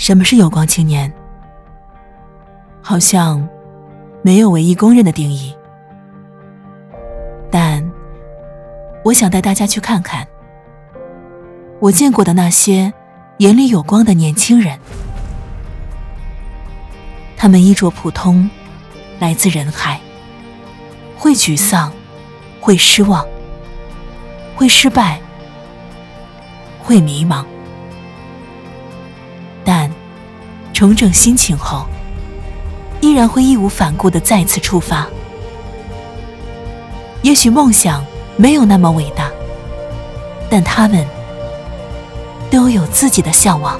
什么是有光青年？好像没有唯一公认的定义，但我想带大家去看看我见过的那些眼里有光的年轻人。他们衣着普通，来自人海，会沮丧，会失望，会失败，会迷茫，但重整心情后，依然会义无反顾地再次出发。也许梦想没有那么伟大，但他们都有自己的向往。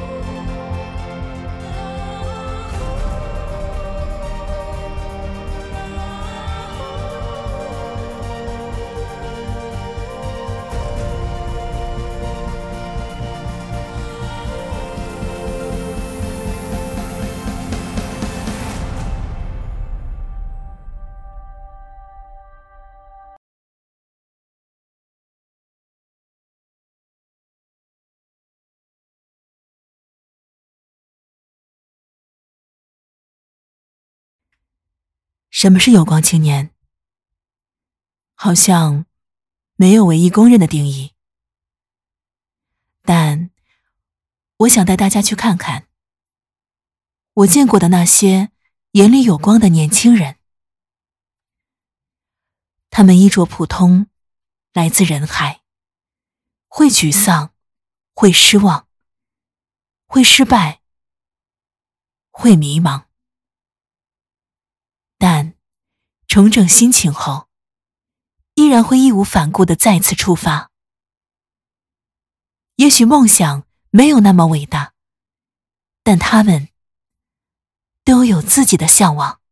什么是有光青年？好像没有唯一公认的定义，但我想带大家去看看我见过的那些眼里有光的年轻人。他们衣着普通，来自人海，会沮丧，会失望，会失败，会迷茫，但重整心情后，依然会义无反顾地再次出发。也许梦想没有那么伟大，但他们都有自己的向往。